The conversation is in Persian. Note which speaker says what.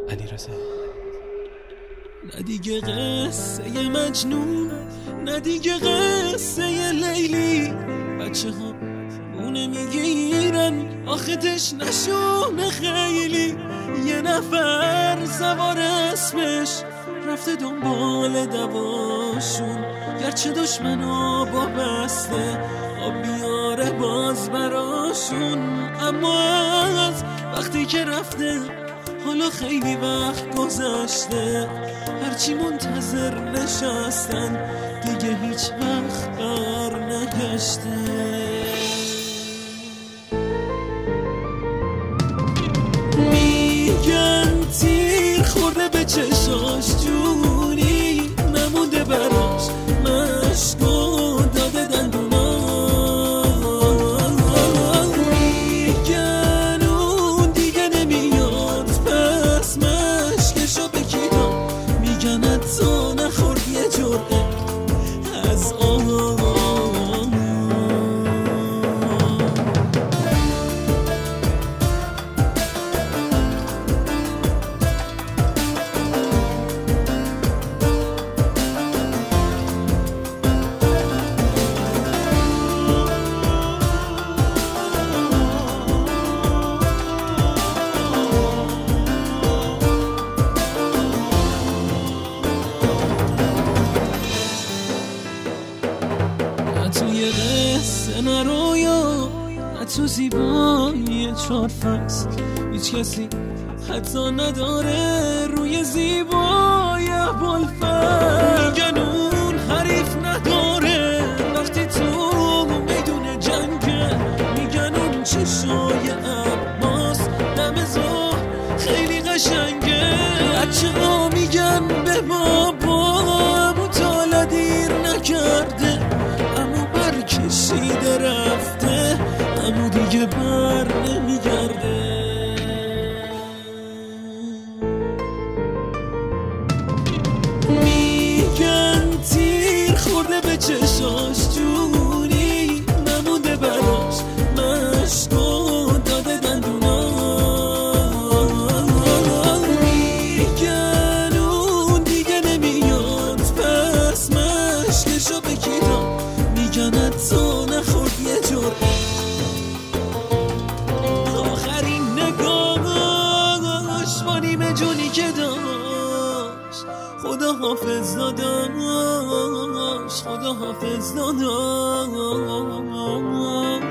Speaker 1: علیرضا.
Speaker 2: نه دیگه قصه مجنون، نه دیگه قصه لیلی. بچه ها اونه میگیرن آخه تشنشونه خیلی. یه نفر سوار اسمش رفته دنبال دواشون، گرچه دشمنا با بسته آب بیاره باز براشون. اما از وقتی که رفته حالا خیلی وقت گذشته، هرچی منتظر نشستن دیگه هیچ وقت بر نگشته. میگن تیر خورده به چشاش، جونی نمونده براش، مشکو داده دندونا. میگن اون دیگه نمیاد، پس مشکشو به کی داد. میگن حتی نخورد یه جرعه از آب. توی قصه نرویا، نه تو زیبایی 4 فصل، هیچ کسی حتی نداره روی زیبایی ابوالفضل. میگن اون حریف نداره وقتی تو میدون جنگه. میگن اون چشای عباس دم ظهر خیلی قشنگه. بچه ها میگن به بابا مطالعه دیر نکرده، کشیده رفته اما دیگه بر نمیگرده. میگن تیر خورده به چشاش، جونی نمونده براش، مشکو داده دندونا. میگن اون دیگه نمیاد، پس مشکشو به کی داد. میگن حتی نخورد یه جرعه. آخرین نگاهش با نیمه جونی که داشت، خدا حافظ داداش، خدا حافظ داداش.